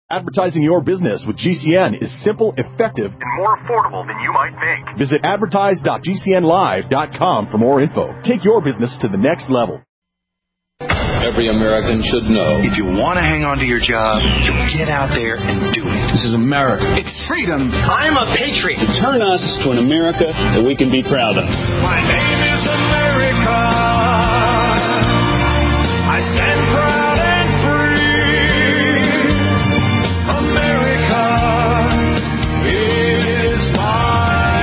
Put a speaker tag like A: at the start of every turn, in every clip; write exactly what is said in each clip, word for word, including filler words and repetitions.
A: Advertising your business with G C N is simple, effective, and more affordable than you might think. Visit advertise dot g c n live dot com for more info. Take your business to the next level.
B: Every American should know.
C: If you want to hang on to your job, you get out there and do it.
B: This is America.
D: It's freedom. I'm a patriot.
B: Turn us to an America that we can be proud of.
E: My name is America. I stand proud and free. America is my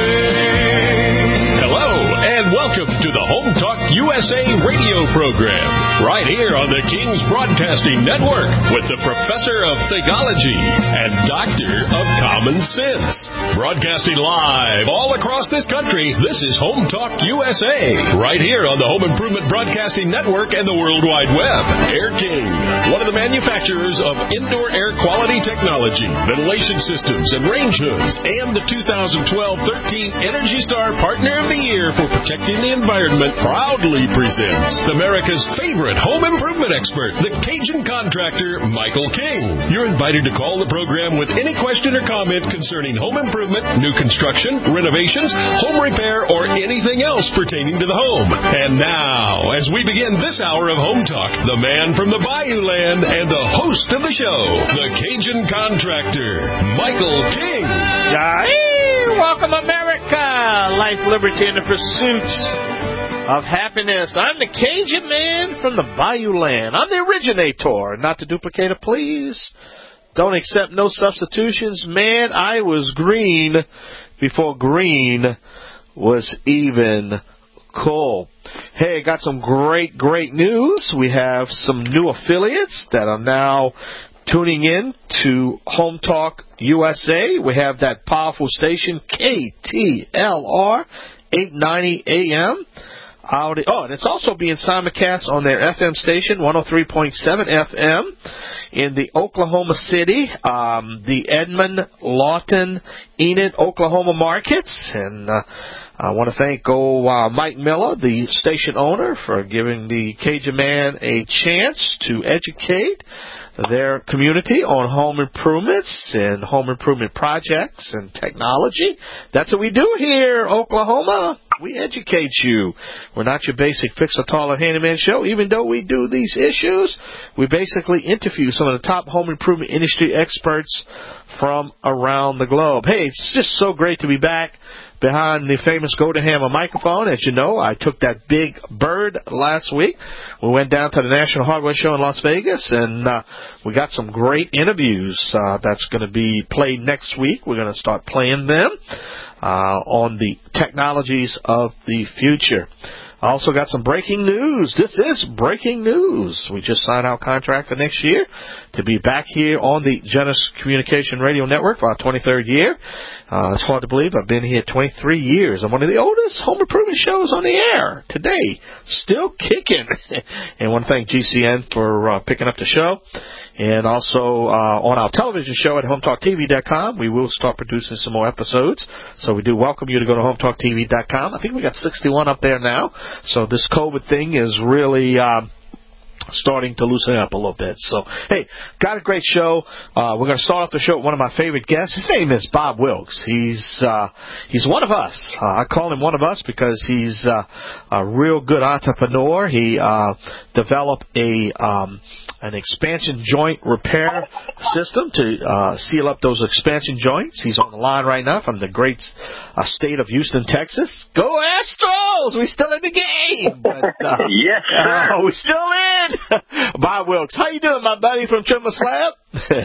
E: name.
F: Hello, and welcome to the Home Talk U S A radio program, right here on the King's Broadcasting Network with the Professor of Theology and Doctor of Common Sense. Broadcasting live all across this country, this is Home Talk U S A, right here on the Home Improvement Broadcasting Network and the World Wide Web. Air King, one of the manufacturers of indoor air quality technology, ventilation systems, and range hoods, and the two thousand twelve thirteen Energy Star Partner of the Year for protecting the environment, proudly presents America's favorite home improvement expert, the Cajun contractor, Michael King. You're invited to call the program with any question or comment concerning home improvement, new construction, renovations, home repair, or anything else pertaining to the home. And now, as we begin this hour of Home Talk, the man from the Bayou Land and the host of the show, the Cajun contractor, Michael King.
G: Hey, welcome, America! Life, liberty, and the pursuit of happiness. I'm the Cajun man from the Bayou Land. I'm the originator. Not the duplicator, please. Don't accept no substitutions. Man, I was green before green was even cool. Hey, got some great, great news. We have some new affiliates that are now tuning in to Home Talk U S A. We have that powerful station, K T L R, eight ninety A M. Oh, and it's also being simulcast on their F M station, one oh three point seven F M, in the Oklahoma City, um, the Edmond, Lawton, Enid, Oklahoma markets. And uh, I want to thank old uh, Mike Miller, the station owner, for giving the Cajun man a chance to educate their community on home improvements and home improvement projects and technology. That's what we do here, Oklahoma. We educate you. We're not your basic fix-a-taller handyman show. Even though we do these issues, we basically interview some of the top home improvement industry experts from around the globe. Hey, it's just so great to be back behind the famous Golden Hammer microphone. As you know, I took that big bird last week. We went down to the National Hardware Show in Las Vegas, and uh, we got some great interviews uh, that's going to be played next week. We're going to start playing them uh, on the technologies of the future. I also got some breaking news. This is breaking news. We just signed our contract for next year to be back here on the Genesis Communication Radio Network for our twenty-third year. Uh, it's hard to believe I've been here twenty-three years. I'm one of the oldest home improvement shows on the air today. Still kicking. And I want to thank G C N for uh, picking up the show. And also uh, on our television show at home talk t v dot com, we will start producing some more episodes. So we do welcome you to go to home talk t v dot com. I think we got sixty-one up there now. So this COVID thing is really uh, starting to loosen up a little bit. So, hey, got a great show. Uh, we're going to start off the show with one of my favorite guests. His name is Bob Wilkes. He's uh, he's one of us. Uh, I call him one of us because he's uh, a real good entrepreneur. He uh, developed a um, an expansion joint repair system to uh, seal up those expansion joints. He's on the line right now from the great uh, state of Houston, Texas. Go Astros! We're still in the game. But, uh,
H: yes, sir.
G: Uh, we're still in. Bob Wilkes, how you doing, my buddy from Trimmer Slab?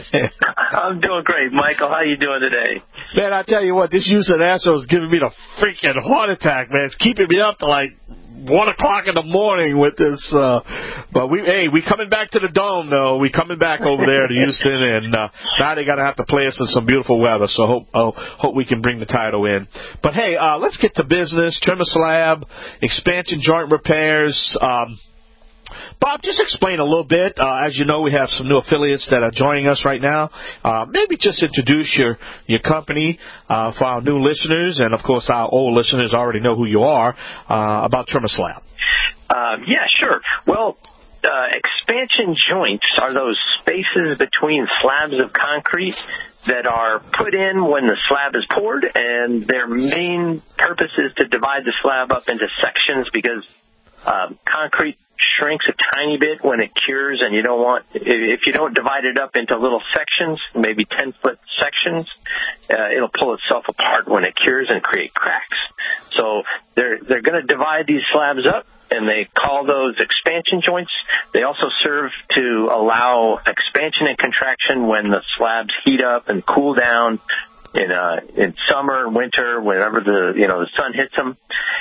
H: I'm doing great, Michael. How you doing today?
G: Man, I tell you what, this Houston Astros is giving me the freaking heart attack, man. It's keeping me up to like one o'clock in the morning with this. Uh, but we, hey, we coming back to the dome, though. We coming back over there to Houston, and uh, now they got to have to play us in some beautiful weather. So hope uh, hope we can bring the title in. But hey, uh, let's get to business. Trimmer Slab, expansion joint repairs. Um, Bob, just explain a little bit. Uh, as you know, we have some new affiliates that are joining us right now. Uh, maybe just introduce your, your company uh, for our new listeners, and, of course, our old listeners already know who you are, uh, about Trimmer Slab.
H: Uh, yeah, sure. Well, uh, expansion joints are those spaces between slabs of concrete that are put in when the slab is poured, and their main purpose is to divide the slab up into sections because um, concrete shrinks a tiny bit when it cures, and you don't want, if you don't divide it up into little sections, maybe ten-foot sections, uh, it'll pull itself apart when it cures and create cracks. So they're they're going to divide these slabs up, and they call those expansion joints. They also serve to allow expansion and contraction when the slabs heat up and cool down in uh, in summer, winter, whenever the you know the sun hits them.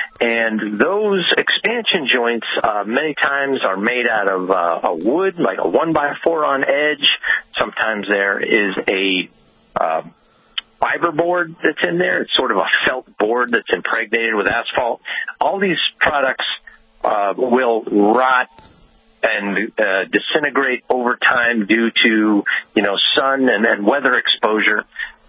H: And those expansion joints uh, many times are made out of uh, a wood, like a one by four on edge. Sometimes there is a uh, fiber board that's in there. It's sort of a felt board that's impregnated with asphalt. All these products uh, will rot and uh, disintegrate over time due to, you know, sun and, and weather exposure.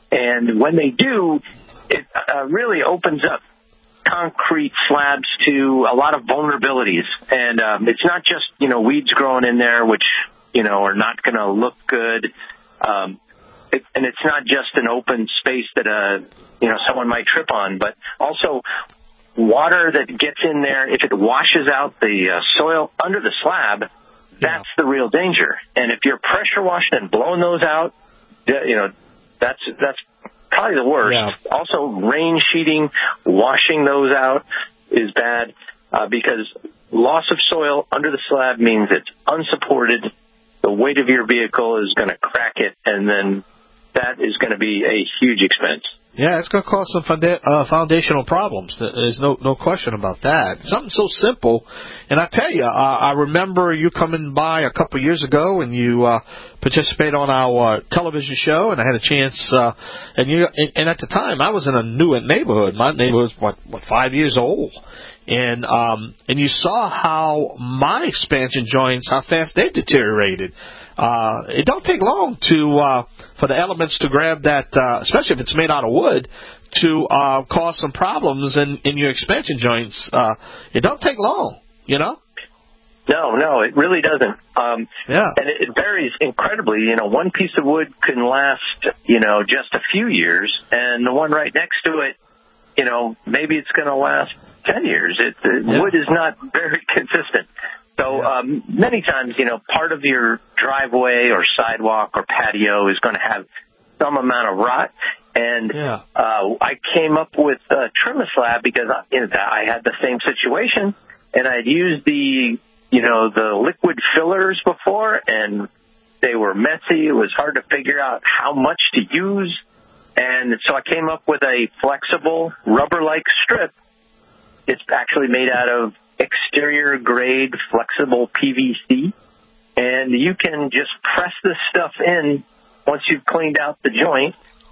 H: And when they do, it uh, really opens up concrete slabs to a lot of vulnerabilities. And um, it's not just, you know, weeds growing in there, which, you know, are not going to look good. Um, it, and it's not just an open space that, uh, you know, someone might trip on, but also water that gets in there, if it washes out the uh, soil under the slab, that's yeah. the real danger. And if you're pressure washing and blowing those out, you know, that's that's probably the worst. Yeah. Also, rain sheeting, washing those out is bad uh, because loss of soil under the slab means it's unsupported. The weight of your vehicle is going to crack it, and then that is going to be a huge expense.
G: Yeah, it's going to cause some funda- uh, foundational problems. There's no no question about that. Something so simple. And I tell you, uh, I remember you coming by a couple of years ago, and you uh, participated on our uh, television show, and I had a chance. Uh, and you and, and at the time, I was in a new neighborhood. My neighborhood was what, what five years old, and um, and you saw how my expansion joints, how fast they deteriorated. Uh, it don't take long to uh, for the elements to grab that, uh, especially if it's made out of wood, to uh, cause some problems in, in your expansion joints. Uh, it don't take long, you know?
H: No, no, it really doesn't. Um,
G: yeah.
H: And it, it varies incredibly. You know, one piece of wood can last, you know, just a few years, and the one right next to it, you know, maybe it's going to last ten years. It, it, yeah. Wood is not very consistent. So um, many times, you know, part of your driveway or sidewalk or patio is going to have some amount of rot. And
G: yeah.
H: uh, I came up with uh, Trimislab because I, you know, I had the same situation, and I'd used the, you know, the liquid fillers before, and they were messy. It was hard to figure out how much to use. And so I came up with a flexible rubber-like strip. It's actually made out of exterior grade flexible P V C, and you can just press this stuff in once you've cleaned out the joint,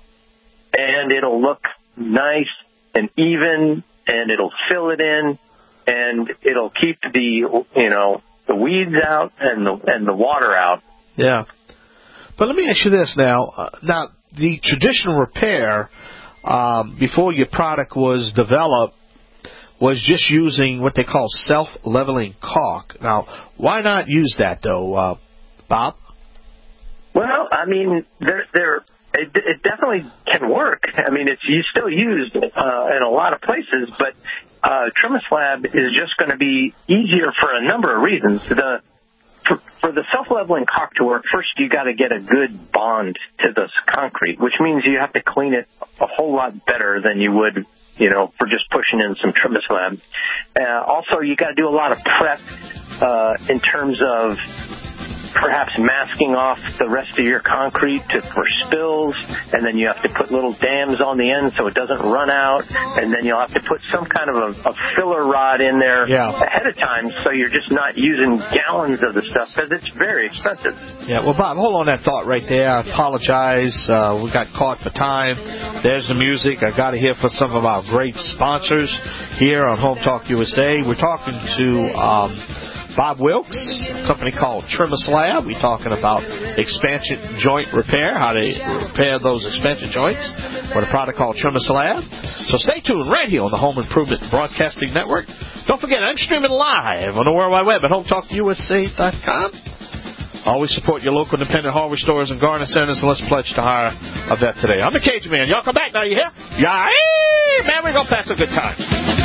H: and it'll look nice and even, and it'll fill it in, and it'll keep the, you know, the weeds out and the and the water out.
G: Yeah. But let me ask you this now. Uh, now, the traditional repair um, before your product was developed was just using what they call self-leveling caulk. Now, why not use that, though, uh, Bob?
H: Well, I mean, there, there, it, it definitely can work. I mean, it's still used uh, in a lot of places, but uh, Trimislab is just going to be easier for a number of reasons. The for, for the self-leveling caulk to work, first you got to get a good bond to this concrete, which means you have to clean it a whole lot better than you would, you know, for just pushing in some Trimislab. Uh, also, you got to do a lot of prep uh, in terms of perhaps masking off the rest of your concrete to, for spills, and then you have to put little dams on the end so it doesn't run out, and then you'll have to put some kind of a, a filler rod in there
G: yeah.
H: ahead of time so you're just not using gallons of the stuff because it's very expensive.
G: Yeah, well, Bob, hold on that thought right there. I apologize. Uh, we got caught for time. There's the music. I got to hear from some of our great sponsors here on Home Talk U S A. We're talking to Um, Bob Wilkes, a company called Trimislab. We're talking about expansion joint repair, how to repair those expansion joints with a product called Trimislab. So stay tuned right here on the Home Improvement Broadcasting Network. Don't forget, I'm streaming live on the World Wide Web at home talk U S A dot com. Always support your local independent hardware stores and garden centers, and let's pledge to hire a vet today. I'm the Cajun Man. Y'all come back now, you hear? Yeah, man, we're going to pass a good time.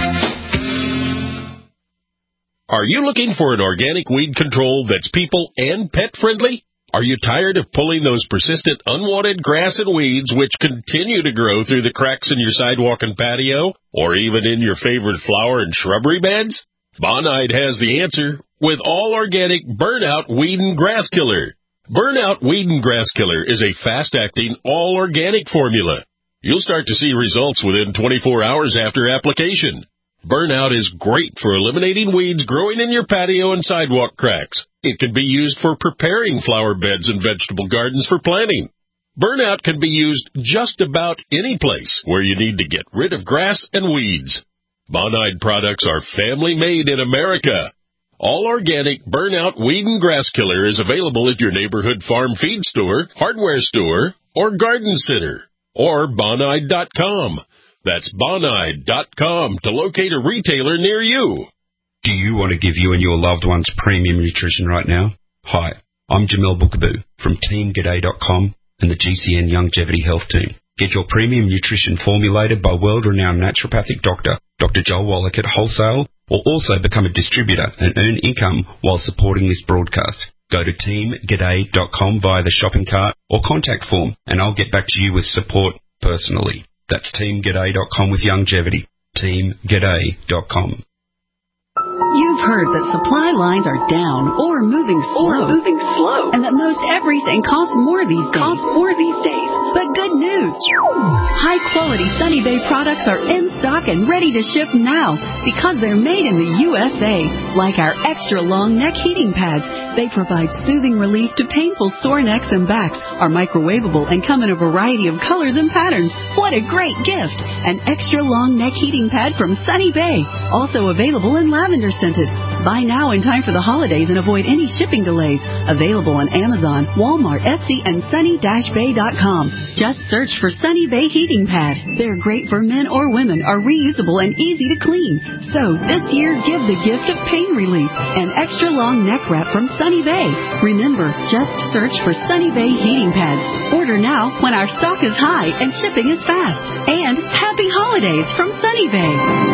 F: Are you looking for an organic weed control that's people and pet friendly? Are you tired of pulling those persistent unwanted grass and weeds which continue to grow through the cracks in your sidewalk and patio, or even in your favorite flower and shrubbery beds? Bonide has the answer with all organic Burnout Weed and Grass Killer. Burnout Weed and Grass Killer is a fast-acting, all-organic formula. You'll start to see results within twenty-four hours after application. Burnout is great for eliminating weeds growing in your patio and sidewalk cracks. It can be used for preparing flower beds and vegetable gardens for planting. Burnout can be used just about any place where you need to get rid of grass and weeds. Bonide products are family-made in America. All organic Burnout Weed and Grass Killer is available at your neighborhood farm feed store, hardware store, or garden center, or bonide dot com. That's bonide dot com to locate a retailer near you.
I: Do you want to give you and your loved ones premium nutrition right now? Hi, I'm Jamel Bookaboo from team g'day dot com and the G C N Longevity Health Team. Get your premium nutrition formulated by world-renowned naturopathic doctor, Doctor Joel Wallach at wholesale, or also become a distributor and earn income while supporting this broadcast. Go to team g'day dot com via the shopping cart or contact form, and I'll get back to you with support personally. That's team g'day dot com with longevity. team g'day dot com.
J: You've heard that supply lines are down or moving slow,
K: or moving slow,
J: and that most everything costs more these days.
K: Costs more these days.
J: But good news! High-quality Sunny Bay products are in stock and ready to ship now because they're made in the U S A. Like our extra-long neck heating pads, they provide soothing relief to painful sore necks and backs, are microwavable, and come in a variety of colors and patterns. What a great gift! An extra-long neck heating pad from Sunny Bay, also available in lavender scented. Buy now in time for the holidays and avoid any shipping delays. Available on Amazon, Walmart, Etsy, and sunny dash bay dot com. Just search for Sunny Bay Heating Pad. They're great for men or women, are reusable and easy to clean. So this year, give the gift of pain relief. An extra long neck wrap from Sunny Bay. Remember, just search for Sunny Bay Heating Pads. Order now when our stock is high and shipping is fast. And happy holidays from Sunny Bay.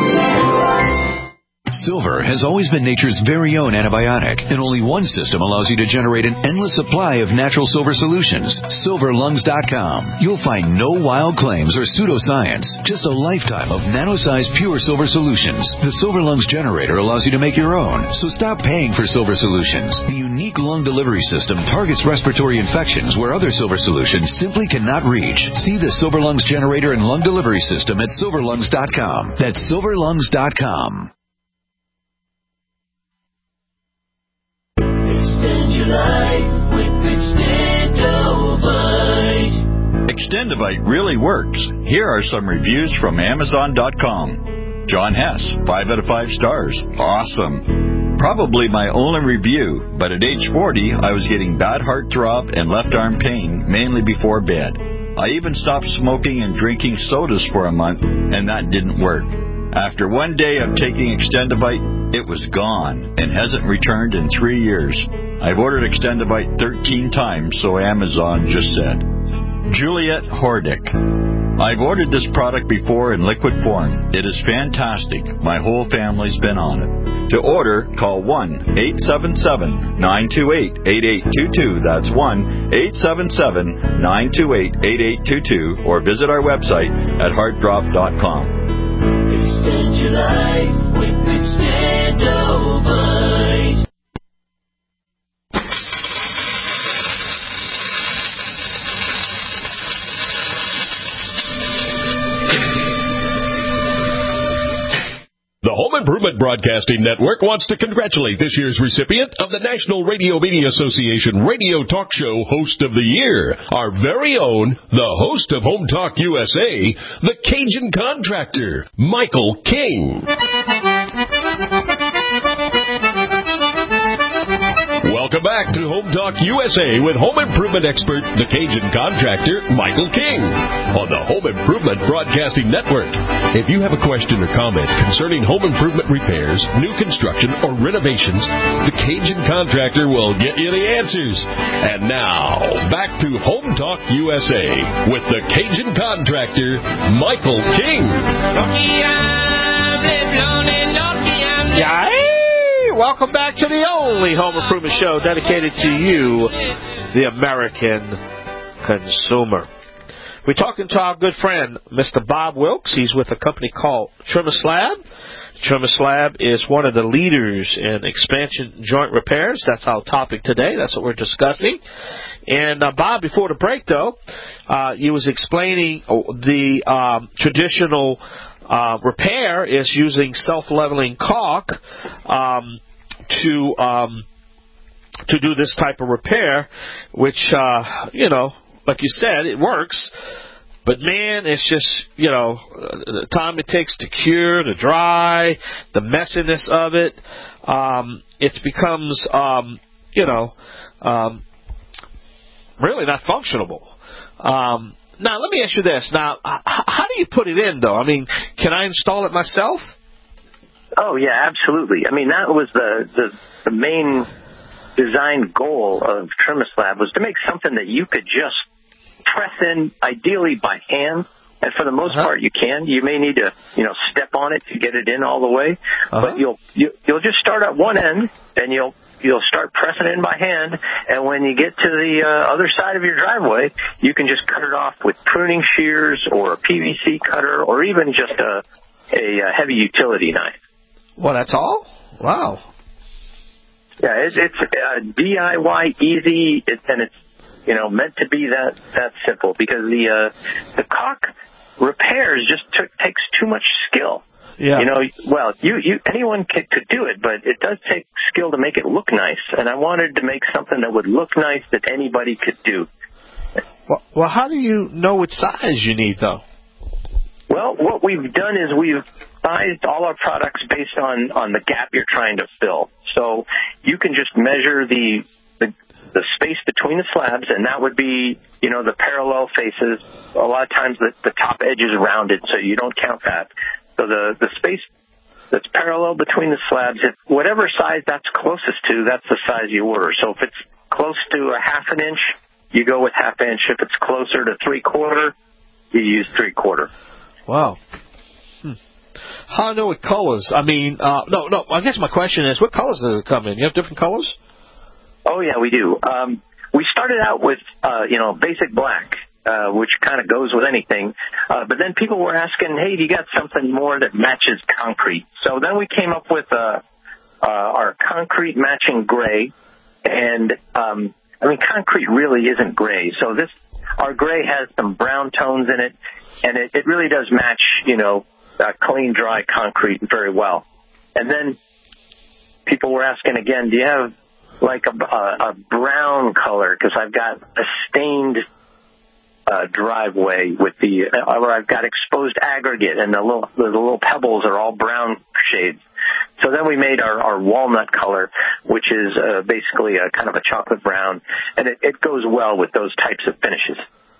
L: Silver has always been nature's very own antibiotic, and only one system allows you to generate an endless supply of natural silver solutions. silver lungs dot com. You'll find no wild claims or pseudoscience, just a lifetime of nano-sized pure silver solutions. The Silver Lungs generator allows you to make your own, so stop paying for silver solutions. The unique lung delivery system targets respiratory infections where other silver solutions simply cannot reach. See the Silver Lungs generator and lung delivery system at silver lungs dot com. That's silver lungs dot com.
E: Extend your life with Extendovite.
M: Extendovite really works. Here are some reviews from amazon dot com. John Hess, five out of five stars. Awesome. Probably my only review, but at age forty, I was getting bad heart throb and left arm pain, mainly before bed. I even stopped smoking and drinking sodas for a month, and that didn't work. After one day of taking Extendovite, it was gone and hasn't returned in three years. I've ordered Extendovite thirteen times, so Amazon just said. Juliet Hordick. I've ordered this product before in liquid form. It is fantastic. My whole family's been on it. To order, call one eight seven seven, nine two eight, eight eight two two. That's one eight seven seven, nine two eight, eight eight two two, or visit our website at heart drop dot com.
E: Extend your life with Extendovite.
F: The Home Improvement Broadcasting Network wants to congratulate this year's recipient of the National Radio Media Association Radio Talk Show Host of the Year, our very own, the host of Home Talk U S A, the Cajun Contractor, Michael King. Welcome back to Home Talk U S A with home improvement expert, the Cajun contractor, Michael King, on the Home Improvement Broadcasting Network. If you have a question or comment concerning home improvement repairs, new construction, or renovations, the Cajun contractor will get you the answers. And now, back to Home Talk U S A with the Cajun contractor, Michael King.
G: Yeah. Welcome back to the only home improvement show dedicated to you, the American consumer. We're talking to our good friend, Mister Bob Wilkes. He's with a company called TrimASlab. TrimASlab is one of the leaders in expansion joint repairs. That's our topic today. That's what we're discussing. And, uh, Bob, before the break, though, uh, you was explaining the um, traditional uh, repair is using self-leveling caulk um, to um, to do this type of repair, which, uh, you know, like you said, it works. But, man, it's just, you know, the time it takes to cure, to dry, the messiness of it, um, it becomes, um, you know, um, really not functionable. Um, now, let me ask you this. Now, h- how do you put it in, though? I mean, can I install it myself?
H: Oh, yeah, absolutely. I mean, that was the, the, the main design goal of TrimASlab, was to make something that you could just press in, ideally by hand. And for the most uh-huh. part, you can. You may need to, you know, step on it to get it in all the way. Uh-huh. But you'll you, you'll just start at one end, and you'll you'll start pressing in by hand. And when you get to the uh, other side of your driveway, you can just cut it off with pruning shears or a P V C cutter, or even just a a, a heavy utility knife.
G: Well, that's all? Wow.
H: Yeah, it's, it's uh, D I Y easy, it, and it's, you know, meant to be that, that simple, because the uh, the caulk repairs just took, takes too much skill.
G: Yeah.
H: You know, well, you, you anyone could, could do it, but it does take skill to make it look nice. And I wanted to make something that would look nice that anybody could do.
G: Well, well how do you know what size you need, though?
H: Well, what we've done is we've sized all our products based on, on the gap you're trying to fill. So you can just measure the, the the space between the slabs, and that would be, you know, the parallel faces. A lot of times the, the top edge is rounded, so you don't count that. So the, the space that's parallel between the slabs, if whatever size that's closest to, that's the size you order. So if it's close to a half an inch, you go with half inch. If it's closer to three quarter, you use three quarter.
G: Wow. Hmm. How do I know what colors? I mean, uh, no, no, I guess my question is, what colors does it come in? You have different colors?
H: Oh, yeah, we do. Um, we started out with, uh, you know, basic black, uh, which kind of goes with anything. Uh, but then people were asking, hey, do you got something more that matches concrete? So then we came up with uh, uh, our concrete matching gray. And, um, I mean, concrete really isn't gray. So this, our gray has some brown tones in it, and it, it really does match, you know, uh, clean, dry concrete very well. And then people were asking again, do you have like a, a, a brown color, because I've got a stained uh, driveway with the, or I've got exposed aggregate, and the little the little pebbles are all brown shades. So then we made our, our walnut color, which is uh, basically a kind of a chocolate brown, and it, it goes well with those types of finishes.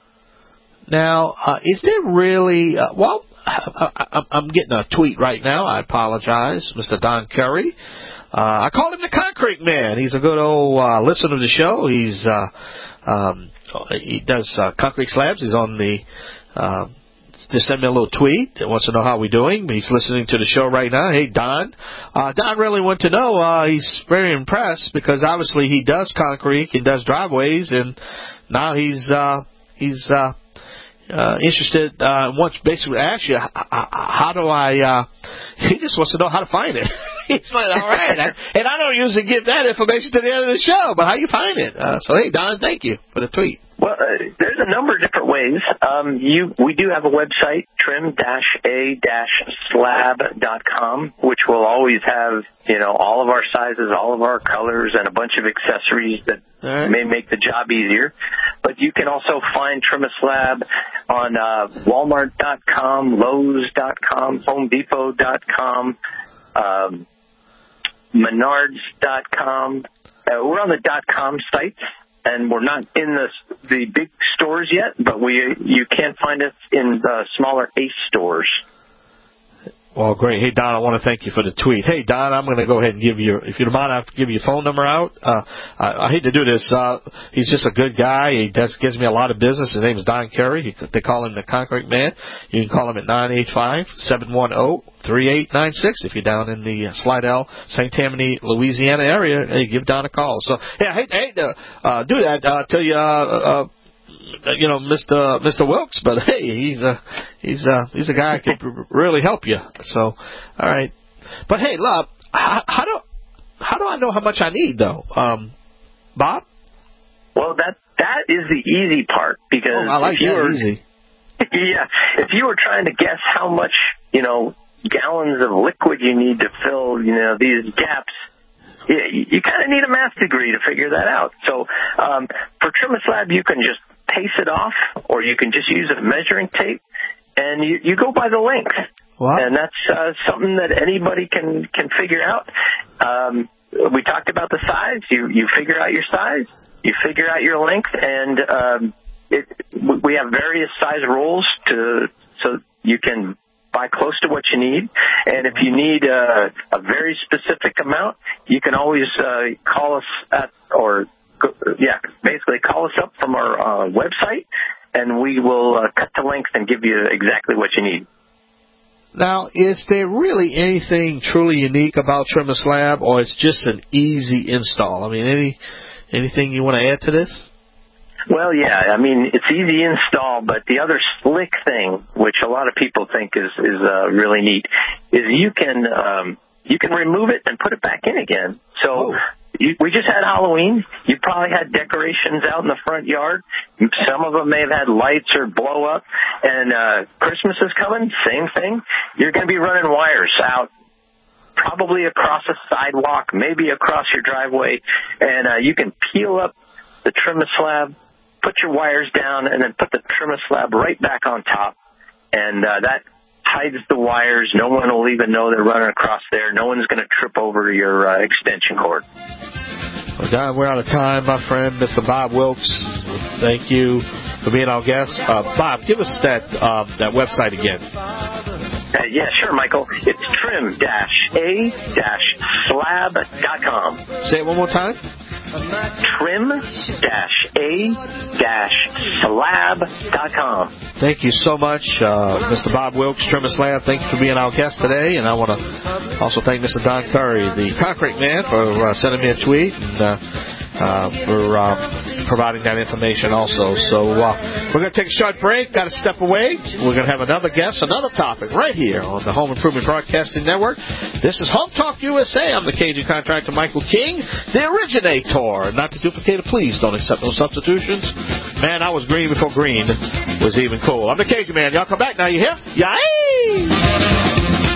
G: Now, uh, is there really, uh, well, I, I, I'm getting a tweet right now. I apologize, Mister Don Curry. Uh, I call him the Concrete Man. He's a good old uh, listener of the show. He's uh, um, he does uh, concrete slabs. He's on the uh, just send me a little tweet. He wants to know how we're doing. He's listening to the show right now. Hey, Don. Uh, Don really wants to know. Uh, he's very impressed because obviously he does concrete and does driveways, and now he's uh, he's uh, uh, interested. Uh, wants basically ask you, how, how do I? Uh, he just wants to know how to find it. He's like, all right, I, and I don't usually give that information to the end of the show, but how you find it? Uh, so, hey, Don, thank you for the tweet.
H: Well, uh, there's a number of different ways. Um, you, we do have a website, trim a slab dot com, which will always have, you know, all of our sizes, all of our colors, and a bunch of accessories that right. may make the job easier. But you can also find TrimASlab on uh, Walmart dot com, Lowe's dot com, Home Depot dot com, um, Menards dot com. Uh, we're on the .com sites, and we're not in the the big stores yet, but we you can find us in the smaller Ace stores.
G: Well, great. Hey, Don, I want to thank you for the tweet. Hey, Don, I'm going to go ahead and give you, if you don't mind, I have to give you your phone number out. Uh, I, I hate to do this. Uh, he's just a good guy. He does, gives me a lot of business. His name is Don Curry. He, they call him the Concrete Man. You can call him at nine eight five, seven one zero, three eight nine six. If you're down in the Slidell, Saint Tammany, Louisiana area, hey, give Don a call. So, yeah, I hate, I hate to uh, do that. Uh, tell you, uh, uh, you know, Mister Mister Wilkes, but hey, he's a he's a he's a guy who can really help you. So, all right, but hey, love, how, how do how do I know how much I need though, um, Bob?
H: Well, that that is the easy part because
G: oh, I like
H: if you
G: that
H: were,
G: easy.
H: Yeah, if you were trying to guess how much you know gallons of liquid you need to fill you know these gaps. You, you kind of need a math degree to figure that out. So um, for TrimASlab, you can just pace it off, or you can just use a measuring tape, and you, you go by the length.
G: Wow.
H: And that's uh, something that anybody can, can figure out. Um, we talked about the size. You, you figure out your size, you figure out your length, and um, it, we have various size rules to so you can buy close to what you need. And if you need uh, a very specific amount, you can always uh, call us at, or yeah, basically call us up from our uh, website, and we will uh, cut the length and give you exactly what you need.
G: Now, is there really anything truly unique about TrimASlab, or it's just an easy install? I mean, any anything you want to add to this?
H: Well, yeah, I mean, it's easy install, but the other slick thing, which a lot of people think is is uh, really neat, is you can um, you can remove it and put it back in again. So. Oh. You, we just had Halloween. You probably had decorations out in the front yard. Some of them may have had lights or blow up. And uh, Christmas is coming, same thing. You're going to be running wires out probably across a sidewalk, maybe across your driveway. And uh, you can peel up the TrimASlab, put your wires down, and then put the TrimASlab right back on top. And uh, that hides the wires. No one will even know they're running across there. No one's going to trip over your uh, extension cord.
G: Well, Don, we're out of time, my friend, Mister Bob Wilkes. Thank you for being our guest. Uh, Bob, give us that uh, that website again.
H: Uh, yeah, sure, Michael. It's trim a slab dot com.
G: Say it one more time.
H: trim a slab dot com.
G: Thank you so much, uh, Mister Bob Wilkes, TrimASlab. Thank you for being our guest today. And I want to also thank Mister Don Curry, the Concrete Man, for uh, sending me a tweet and uh, uh, for uh, providing that information also. So uh, we're going to take a short break. Got to step away. We're going to have another guest, another topic right here on the Home Improvement Broadcasting Network. This is Home Talk U S A. I'm the Cajun contractor Michael King, the originator. Not to duplicate it, please don't accept no substitutions. Man, I was green before green was even cool. I'm the Cajun Man. Y'all come back now, you hear? Yay!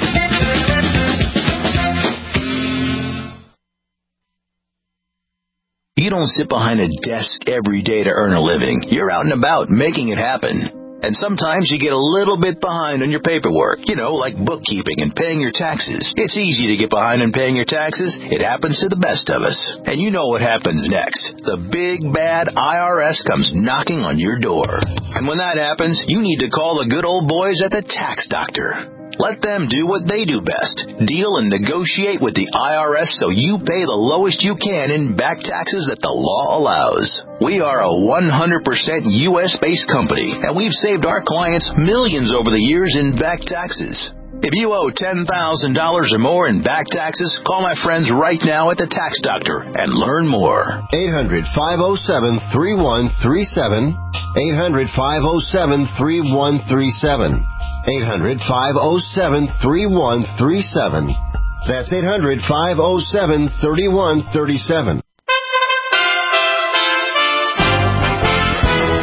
K: You don't sit behind a desk every day to earn a living. You're out and about making it happen. And sometimes you get a little bit behind on your paperwork, you know, like bookkeeping and paying your taxes. It's easy to get behind on paying your taxes. It happens to the best of us. And you know what happens next. The big, bad I R S comes knocking on your door. And when that happens, you need to call the good old boys at the Tax Doctor. Let them do what they do best. Deal and negotiate with the I R S so you pay the lowest you can in back taxes that the law allows. We are a one hundred percent U S-based company, and we've saved our clients millions over the years in back taxes. If you owe ten thousand dollars or more in back taxes, call my friends right now at the Tax Doctor and learn more.
N: eight hundred, five oh seven, three one three seven. eight hundred, five oh seven, three one three seven. eight hundred, five oh seven, three one three seven. That's eight hundred, five oh seven, three one three seven.
L: U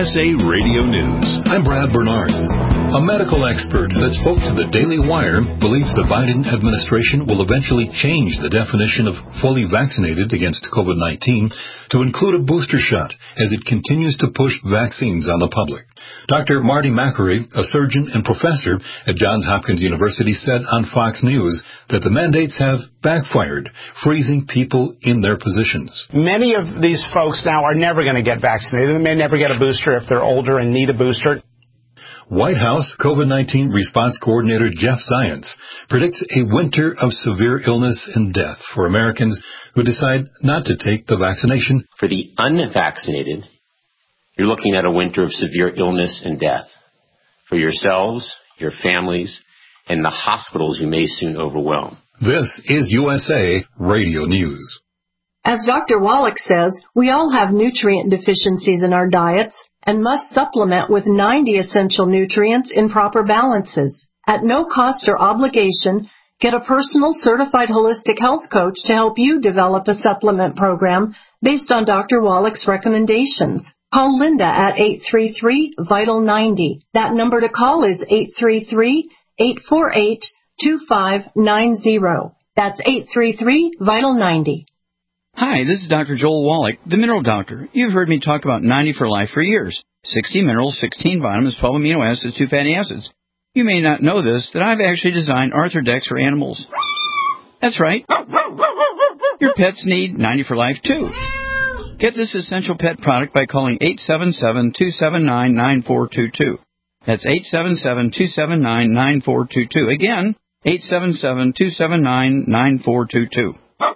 F: S A Radio News.
O: I'm Brad Bernards. A medical expert that spoke to the Daily Wire believes the Biden administration will eventually change the definition of fully vaccinated against COVID nineteen to include a booster shot as it continues to push vaccines on the public. Doctor Marty Makary, a surgeon and professor at Johns Hopkins University, said on Fox News that the mandates have backfired, freezing people in their positions.
P: Many of these folks now are never going to get vaccinated. They may never get a booster if they're older and need a booster.
O: White House COVID nineteen response coordinator Jeff Zients predicts a winter of severe illness and death for Americans who decide not to take the vaccination.
Q: For the unvaccinated, you're looking at a winter of severe illness and death. For yourselves, your families, and the hospitals you may soon overwhelm.
O: This is U S A Radio News.
R: As Doctor Wallach says, we all have nutrient deficiencies in our diets and must supplement with ninety essential nutrients in proper balances. At no cost or obligation, get a personal certified holistic health coach to help you develop a supplement program based on Doctor Wallach's recommendations. Call Linda at eight three three, VITAL ninety. That number to call is eight three three, eight four eight, two five nine zero. That's eight three three, VITAL ninety.
S: Hi, this is Doctor Joel Wallach, the Mineral Doctor. You've heard me talk about ninety for Life for years. sixty minerals, sixteen vitamins, twelve amino acids, two fatty acids. You may not know this, that I've actually designed Arthrodex for animals. That's right. Your pets need ninety for Life, too. Get this essential pet product by calling eight seven seven, two seven nine, nine four two two. That's eight seven seven, two seven nine, nine four two two. Again, eight seven seven, two seven nine, nine four two two.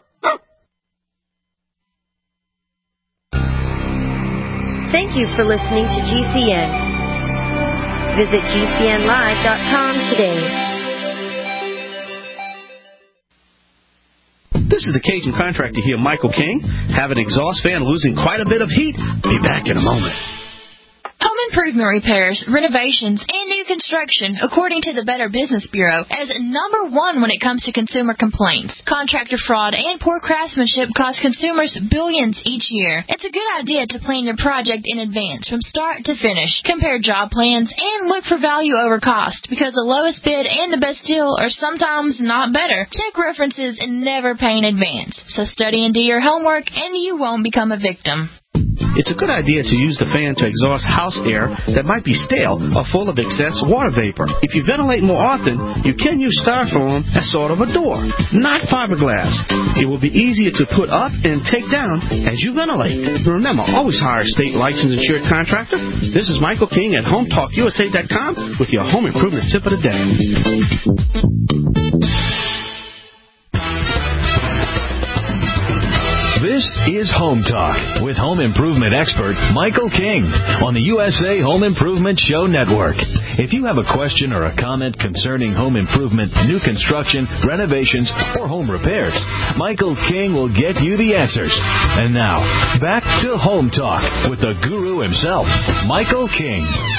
T: Thank you for listening to G C N. Visit G C N live dot com today.
U: This is the Cajun contractor here, Michael King. Have an exhaust fan losing quite a bit of heat? Be back in a moment.
V: Home improvement repairs, renovations, and new construction, according to the Better Business Bureau, as number one when it comes to consumer complaints. Contractor fraud and poor craftsmanship cost consumers billions each year. It's a good idea to plan your project in advance from start to finish. Compare job plans and look for value over cost, because the lowest bid and the best deal are sometimes not better. Check references and never pay in advance. So study and do your homework, and you won't become a victim.
U: It's a good idea to use the fan to exhaust house air that might be stale or full of excess water vapor. If you ventilate more often, you can use styrofoam as sort of a door, not fiberglass. It will be easier to put up and take down as you ventilate. Remember, always hire a state licensed insured contractor. This is Michael King at home talk U S A dot com with your home improvement tip of the day.
L: This is Home Talk with home improvement expert Michael King on the U S A Home Improvement Show Network. If you have a question or a comment concerning home improvement, new construction, renovations, or home repairs, Michael King will get you the answers. And now, back to Home Talk with the guru himself, Michael King.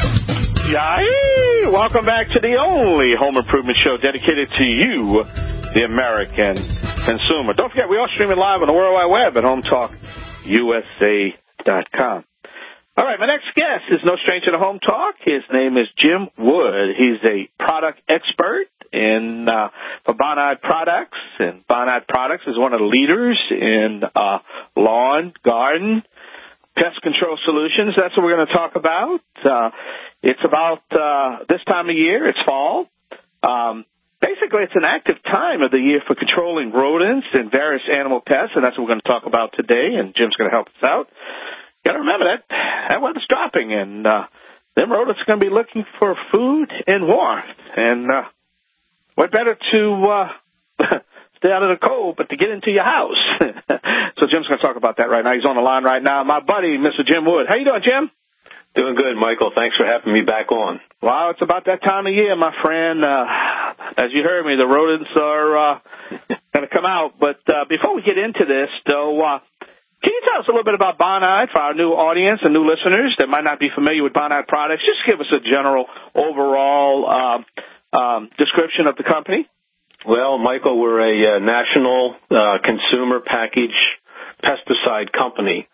G: Yay! Welcome back to the only home improvement show dedicated to you, the American consumer. Don't forget, we are streaming live on the World Wide Web at home talk U S A dot com. All right, my next guest is no stranger to Home Talk. His name is Jim Wood. He's a product expert in uh, for Bonide Products, and Bonide Products is one of the leaders in uh, lawn, garden, pest control solutions. That's what we're going to talk about. Uh, it's about uh, this time of year. It's fall. Um, Basically, it's an active time of the year for controlling rodents and various animal pests, and that's what we're going to talk about today, and Jim's going to help us out. You got to remember that that weather's dropping, and uh, them rodents are going to be looking for food and warmth, and uh, what better to uh, stay out of the cold but to get into your house. So Jim's going to talk about that right now. He's on the line right now. My buddy, Mister Jim Wood. How you doing, Jim?
W: Doing good, Michael. Thanks for having me back on.
G: Well, it's about that time of year, my friend. Uh, as you heard me, the rodents are uh, going to come out. But uh, before we get into this, though, uh, can you tell us a little bit about Bonide for our new audience and new listeners that might not be familiar with Bonide products? Just give us a general overall uh, um, description of the company.
W: Well, Michael, we're a uh, national uh, consumer package pesticide company.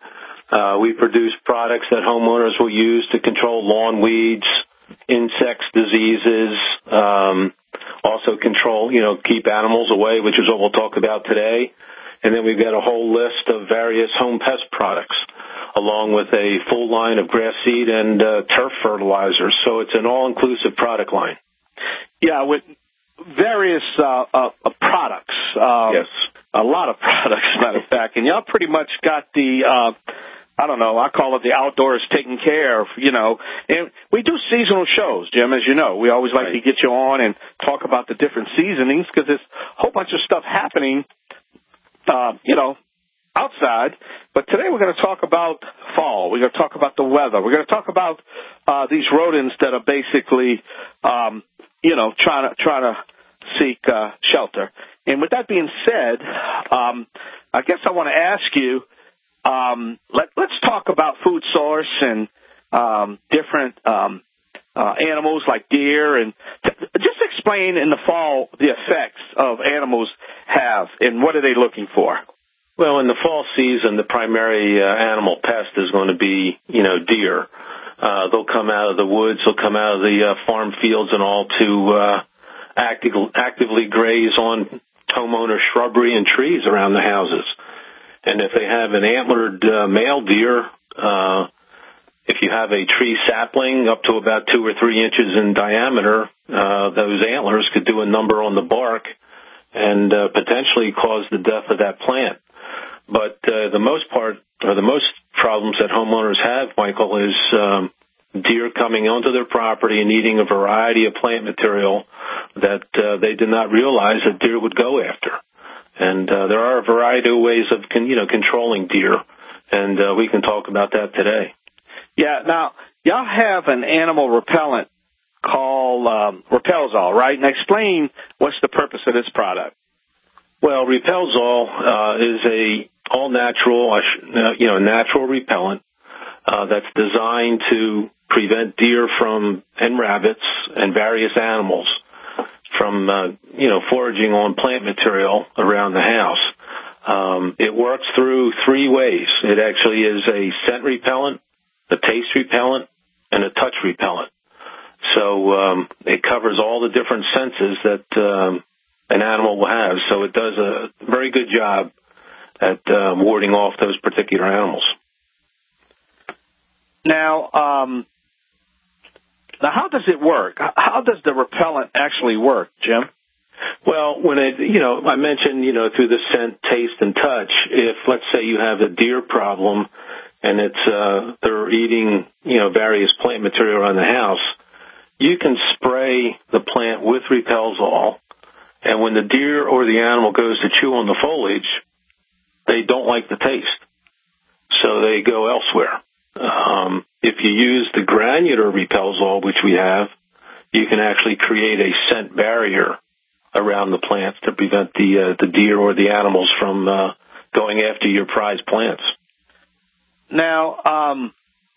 W: Uh, we produce products that homeowners will use to control lawn weeds, insects, diseases, um, also control, you know, keep animals away, which is what we'll talk about today. And then we've got a whole list of various home pest products, along with a full line of grass seed and uh, turf fertilizers. So it's an all-inclusive product line.
A: Yeah, with various uh, uh, products. Uh,
W: yes.
A: A lot of products, matter of fact. And y'all pretty much got the, uh, I don't know, I call it the outdoors taken care of, you know. And we do seasonal shows, Jim, as you know. We always like right. to get you on and talk about the different seasonings because there's a whole bunch of stuff happening, uh, you know, outside. But today we're going to talk about fall. We're going to talk about the weather. We're going to talk about uh, these rodents that are basically, um, you know, trying to, trying to seek uh, shelter. And with that being said, um, I guess I want to ask you, um, let, let's talk about food source and um, different um, uh, animals like deer. And t- just explain in the fall the effects of animals have and what are they looking for?
W: Well, in the fall season, the primary uh, animal pest is going to be, you know, deer. Uh, they'll come out of the woods, they'll come out of the uh, farm fields and all to uh, active, actively graze on homeowner shrubbery and trees around the houses. And if they have an antlered uh, male deer, uh, if you have a tree sapling up to about two or three inches in diameter, uh, those antlers could do a number on the bark and uh, potentially cause the death of that plant. But uh, the most part, or the most problems that homeowners have, Michael, is um, deer coming onto their property and eating a variety of plant material that uh, they did not realize that deer would go after. And uh, there are a variety of ways of, con- you know, controlling deer, and uh, we can talk about that today.
A: Yeah. Now, y'all have an animal repellent called um, Repelzol, right? And explain what's the purpose of this product.
W: Well, Repelzol uh, is a all-natural, uh, you know, natural repellent uh, that's designed to prevent deer from and rabbits and various animals from, uh, you know, foraging on plant material around the house. Um, it works through three ways. It actually is a scent repellent, a taste repellent, and a touch repellent. So um, it covers all the different senses that um, an animal will have. So it does a very good job at uh, warding off those particular animals.
A: Now, um, now, how does it work? How does the repellent actually work, Jim?
W: Well, when it, you know, I mentioned, you know, through the scent, taste, and touch, if, let's say, you have a deer problem and it's, uh, they're eating, you know, various plant material around the house, you can spray the plant with Repelzol, and when the deer or the animal goes to chew on the foliage, they don't like the taste, so they go elsewhere. Um, if you use the granular Repelzol, which we have, you can actually create a scent barrier around the plants to prevent the uh, the deer or the animals from uh, going after your prized plants.
A: Now, um,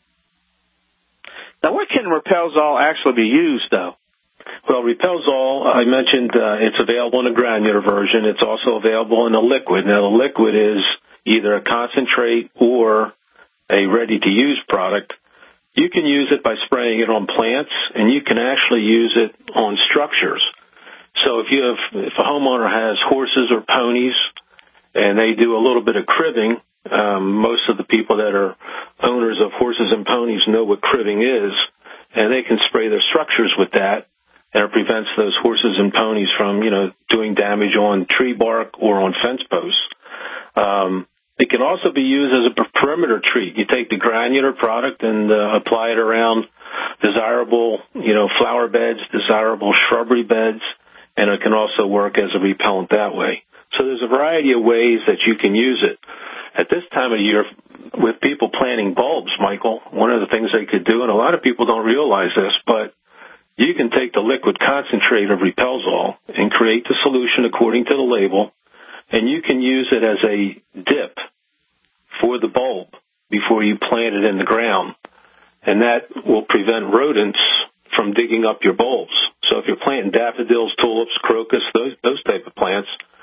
A: now, what can Repelzol actually be used, though?
W: Well, Repelzol, I mentioned uh, it's available in a granular version. It's also available in a liquid. Now, the liquid is either a concentrate or a ready-to-use product. You can use it by spraying it on plants, and you can actually use it on structures. So if you have, if a homeowner has horses or ponies, and they do a little bit of cribbing, um, most of the people that are owners of horses and ponies know what cribbing is, and they can spray their structures with that, and it prevents those horses and ponies from, you know, doing damage on tree bark or on fence posts. Um, It can also be used as a perimeter treat. You take the granular product and uh, apply it around desirable, you know, flower beds, desirable shrubbery beds, and it can also work as a repellent that way. So there's a variety of ways that you can use it. At this time of year, with people planting bulbs, Michael, one of the things they could do, and a lot of people don't realize this, but you can take the liquid concentrate of Repelzol and create the solution according to the label, and you can use it as a dip for the bulb before you plant it in the ground. And that will prevent rodents from digging up your bulbs. So if you're planting daffodils, tulips, crocus, those those type of plants,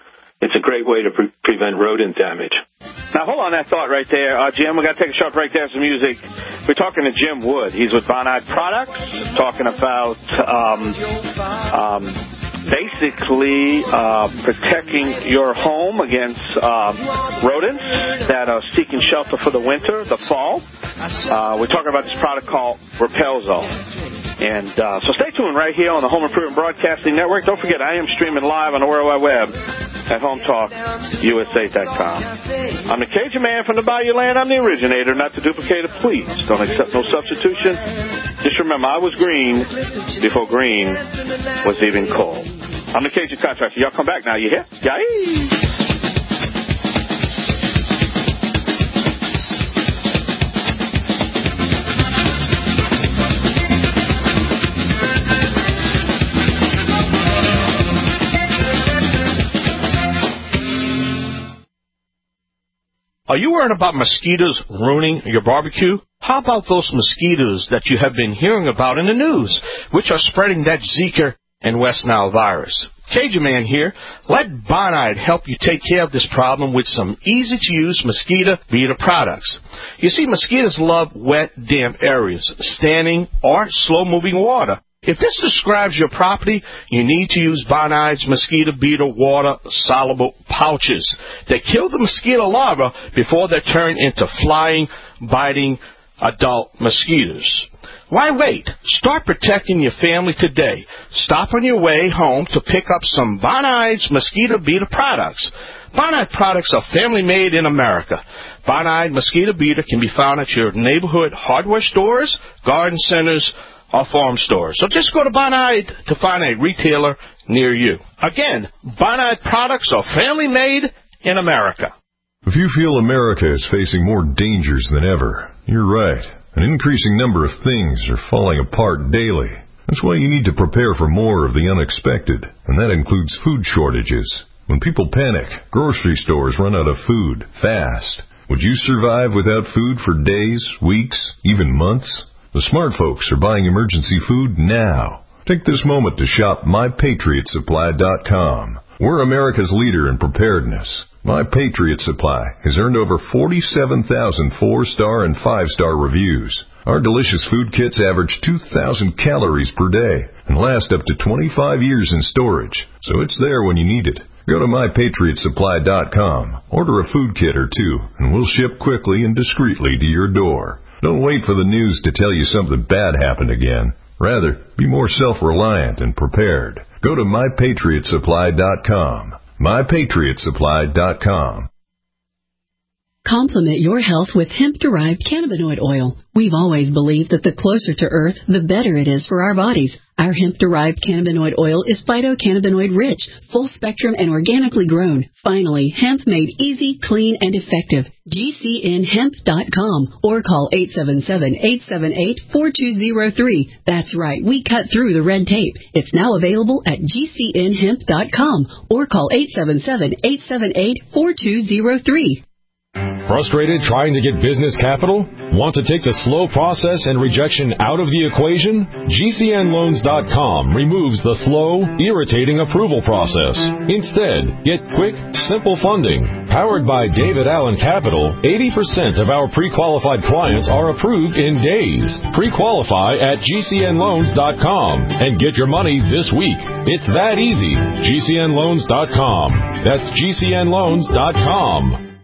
W: it's a great way to pre- prevent rodent damage.
A: Now, hold on that thought right there. Uh, Jim, we got to take a short break there for some music. We're talking to Jim Wood. He's with Bonide Products, talking about um, um, basically uh, protecting your home against uh, rodents that are seeking shelter for the winter, the fall. Uh, we're talking about this product called Repelzone. And uh, so stay tuned right here on the Home Improvement Broadcasting Network. Don't forget, I am streaming live on the World Wide Web at home talk U S A dot com. I'm the Cajun Man from the Bayou Land. I'm the originator, not the duplicator. Please don't accept no substitution. Just remember, I was green before green was even cold. I'm the Cajun Contractor. Y'all come back now. You hear? Yay!
U: Are you worried about mosquitoes ruining your barbecue? How about those mosquitoes that you have been hearing about in the news, which are spreading that Zika and West Nile virus? Cajun Man here. Let Bonide help you take care of this problem with some easy-to-use mosquito beater products. You see, mosquitoes love wet, damp areas, standing or slow-moving water. If this describes your property, you need to use Bonide's mosquito beater water soluble pouches. They kill the mosquito larvae before they turn into flying, biting adult mosquitoes. Why wait? Start protecting your family today. Stop on your way home to pick up some Bonide's mosquito beater products. Bonide products are family made in America. Bonide mosquito beater can be found at your neighborhood hardware stores, garden centers, or farm stores. So just go to Bonide to find a retailer near you. Again, Bonide products are family made in America.
B: If you feel America is facing more dangers than ever, you're right. An increasing number of things are falling apart daily. That's why you need to prepare for more of the unexpected, and that includes food shortages. When people panic, grocery stores run out of food fast. Would you survive without food for days, weeks, even months? The smart folks are buying emergency food now. Take this moment to shop my patriot supply dot com. We're America's leader in preparedness. My Patriot Supply has earned over forty-seven thousand four-star and five-star reviews. Our delicious food kits average two thousand calories per day and last up to twenty-five years in storage, so it's there when you need it. Go to my patriot supply dot com, order a food kit or two, and we'll ship quickly and discreetly to your door. Don't wait for the news to tell you something bad happened again. Rather, be more self-reliant and prepared. Go to my patriot supply dot com. my patriot supply dot com.
J: Complement your health with hemp-derived cannabinoid oil. We've always believed that the closer to Earth, the better it is for our bodies. Our hemp-derived cannabinoid oil is phytocannabinoid-rich, full-spectrum, and organically grown. Finally, hemp made easy, clean, and effective. G C N hemp dot com or call eight seven seven, eight seven eight, four two zero three. That's right, we cut through the red tape. It's now available at G C N hemp dot com or call eight seven seven, eight seven eight, four two zero three.
C: Frustrated trying to get business capital? Want to take the slow process and rejection out of the equation? G C N loans dot com removes the slow, irritating approval process. Instead, get quick, simple funding. Powered by David Allen Capital, eighty percent of our pre-qualified clients are approved in days. Pre-qualify at G C N loans dot com and get your money this week. It's that easy. G C N loans dot com. That's G C N loans dot com.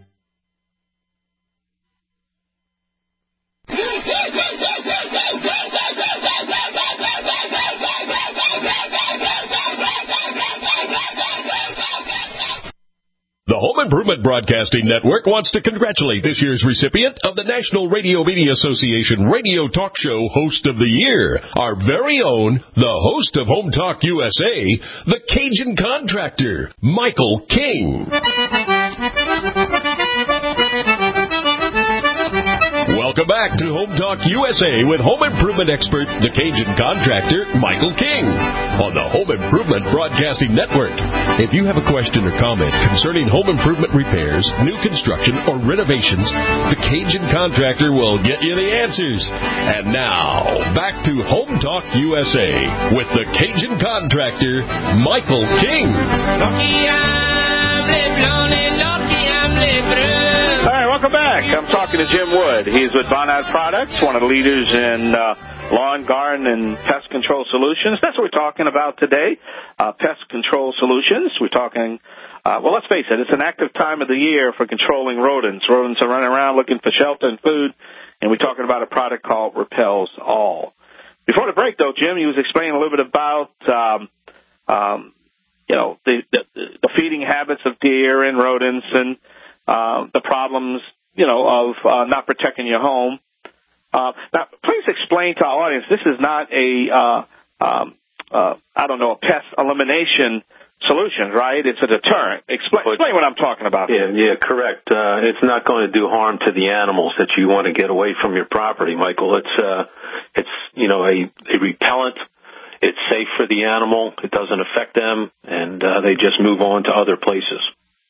F: The Home Improvement Broadcasting Network wants to congratulate this year's recipient of the National Radio Media Association Radio Talk Show Host of the Year, our very own, the host of Home Talk U S A, the Cajun Contractor, Michael King. Welcome back to Home Talk U S A with home improvement expert, the Cajun Contractor, Michael King, on the Home Improvement Broadcasting Network. If you have a question or comment concerning home improvement repairs, new construction, or renovations, the Cajun Contractor will get you the answers. And now, back to Home Talk U S A with the Cajun Contractor, Michael King.
E: Lucky I'm
A: All right, welcome back. I'm talking to Jim Wood. He's with Bonad Products, one of the leaders in uh, lawn, garden, and pest control solutions. That's what we're talking about today, uh, pest control solutions. We're talking, uh, well, let's face it, it's an active time of the year for controlling rodents. Rodents are running around looking for shelter and food, and we're talking about a product called Repels All. Before the break, though, Jim, he was explaining a little bit about, um, um, you know, the, the, the feeding habits of deer and rodents and uh, the problems, you know, of uh, not protecting your home. Uh, now, please explain to our audience, this is not a, uh, um, uh, I don't know, a pest elimination solution, right? It's a deterrent. Explain, explain what I'm talking about.
W: Yeah, yeah, correct. Uh, it's not going to do harm to the animals that you want to get away from your property, Michael. It's, uh, it's, you know, a, a repellent. It's safe for the animal. It doesn't affect them, and uh, they just move on to other places.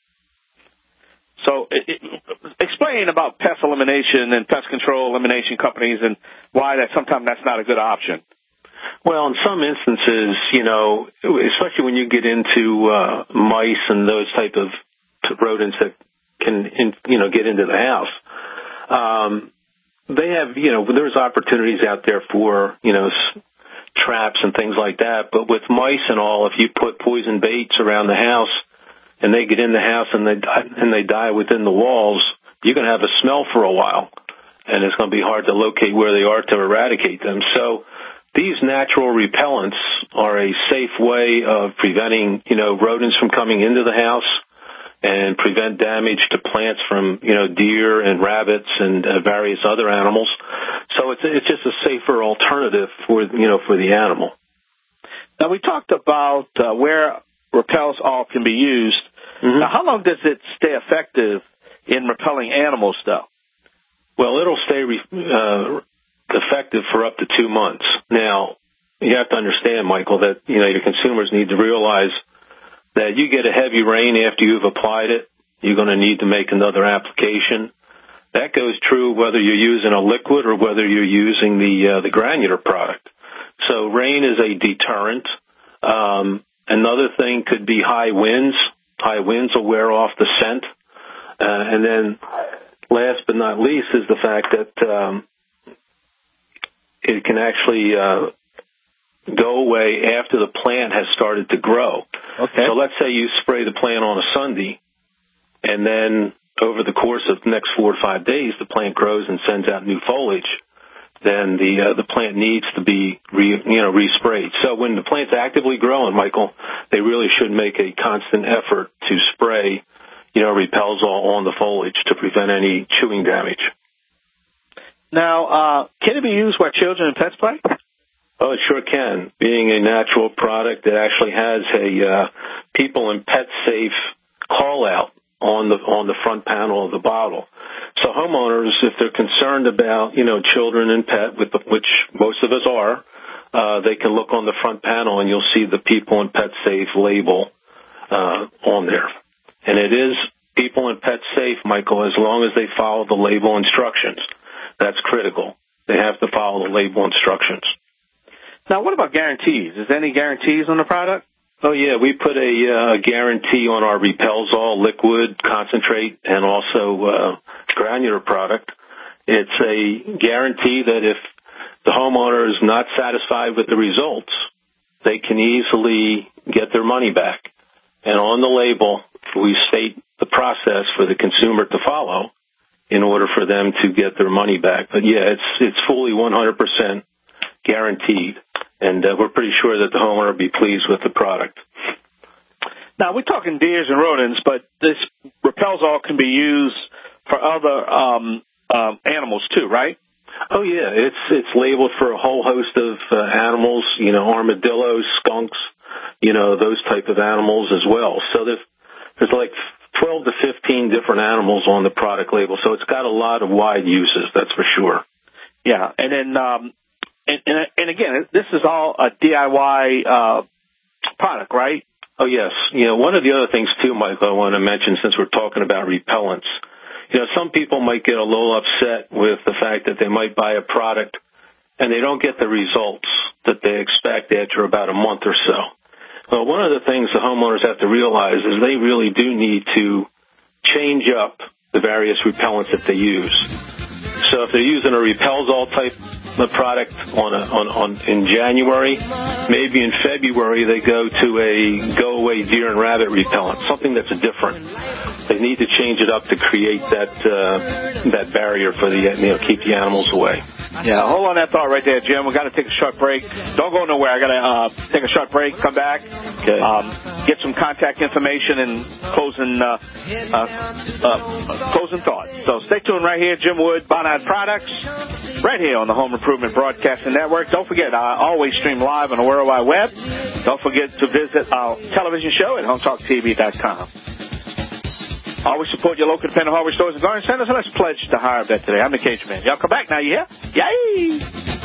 A: So it, it, explain about pest elimination and pest control elimination companies and why that sometimes that's not a good option.
W: Well, in some instances, you know, especially when you get into uh, mice and those type of rodents that can, in, you know, get into the house, um, they have, you know, there's opportunities out there for, you know, s- traps and things like that. But with mice and all, if you put poison baits around the house and they get in the house and they die, and they die within the walls, you're going to have a smell for a while, and it's going to be hard to locate where they are to eradicate them. So these natural repellents are a safe way of preventing, you know, rodents from coming into the house and prevent damage to plants from, you know, deer and rabbits and uh, various other animals. So it's it's just a safer alternative for, you know, for the animal.
A: Now, we talked about uh, where Repels All can be used. Mm-hmm. Now, how long does it stay effective in repelling animals, though?
W: Well, it'll stay re- uh, effective for up to two months. Now, you have to understand, Michael, that, you know, your consumers need to realize that you get a heavy rain after you've applied it, you're going to need to make another application. That goes true whether you're using a liquid or whether you're using the uh, the granular product. So rain is a deterrent. Um, another thing could be high winds. High winds will wear off the scent. Uh, and then last but not least is the fact that um, it can actually uh, go away after the plant has started to grow.
A: Okay.
W: So let's say you spray the plant on a Sunday, and then over the course of the next four or five days, the plant grows and sends out new foliage. Then the uh, the plant needs to be re, you know resprayed. So when the plant's actively growing, Michael, they really should make a constant effort to spray, you know, Repels All on the foliage to prevent any chewing damage.
A: Now, uh, can it be used where children and pets play?
W: Oh, it sure can. Being a natural product, it actually has a uh, people and pet safe call out on the on the front panel of the bottle. So homeowners, if they're concerned about, you know, children and pet, with the, which most of us are, uh, they can look on the front panel and you'll see the people and pet safe label uh, on there. And it is people and pet safe, Michael, as long as they follow the label instructions. That's critical. They have to follow the label instructions.
A: Now, what about guarantees? Is there any guarantees on the product?
W: Oh, yeah. We put a uh, guarantee on our Repels All liquid, concentrate, and also uh, granular product. It's a guarantee that if the homeowner is not satisfied with the results, they can easily get their money back. And on the label, we state the process for the consumer to follow in order for them to get their money back. But, yeah, it's it's fully one hundred percent guaranteed. And uh, we're pretty sure that the homeowner will be pleased with the product.
A: Now, we're talking deers and rodents, but this Repels All can be used for other um, um, animals too, right?
W: Oh, yeah. It's it's labeled for a whole host of uh, animals, you know, armadillos, skunks, you know, those type of animals as well. So there's, there's like twelve to fifteen different animals on the product label. So it's got a lot of wide uses, that's for sure.
A: Yeah, and then... Um, And, and, and again, this is all a D I Y uh, product, right?
W: Oh, yes. You know, one of the other things, too, Michael, I want to mention since we're talking about repellents, you know, some people might get a little upset with the fact that they might buy a product and they don't get the results that they expect after about a month or so. Well, one of the things the homeowners have to realize is they really do need to change up the various repellents that they use. So if they're using a Repelzol type of product on, a, on, on in January, maybe in February they go to a go-away deer and rabbit repellent, something that's different. They need to change it up to create that uh, that barrier for the you know keep the animals away.
A: Yeah, hold on that thought right there, Jim. We've got to take a short break. Don't go nowhere. I got to uh, take a short break, come back,
W: okay.
A: um, get some contact information and closing uh, uh, uh, closing thoughts. So stay tuned right here, Jim Wood, Bonide Products, right here on the Home Improvement Broadcasting Network. Don't forget, I always stream live on the World Wide Web. Don't forget to visit our television show at home talk T V dot com. Always support your local independent hardware stores and garden centers, and let's pledge to hire that today. I'm the Cage Man. Y'all come back now, you hear? Yay!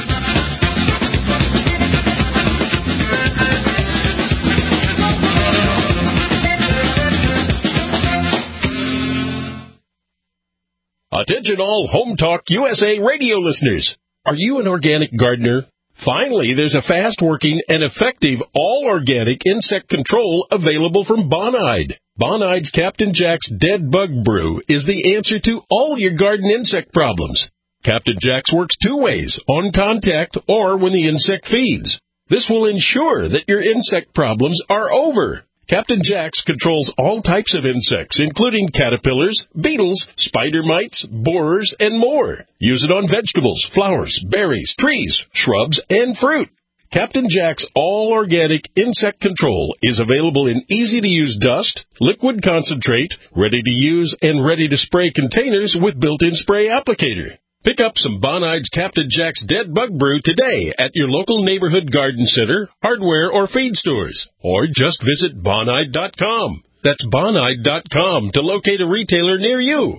F: Attention all Home Talk U S A radio listeners. Are you an organic gardener? Finally, there's a fast-working and effective all-organic insect control available from Bonide. Bonide's Captain Jack's Dead Bug Brew is the answer to all your garden insect problems. Captain Jack's works two ways, on contact or when the insect feeds. This will ensure that your insect problems are over. Captain Jack's controls all types of insects, including caterpillars, beetles, spider mites, borers, and more. Use it on vegetables, flowers, berries, trees, shrubs, and fruit. Captain Jack's all-organic insect control is available in easy-to-use dust, liquid concentrate, ready-to-use, and ready-to-spray containers with built-in spray applicator. Pick up some Bonide's Captain Jack's Dead Bug Brew today at your local neighborhood garden center, hardware, or feed stores. Or just visit bonide dot com. That's bonide dot com to locate a retailer near you.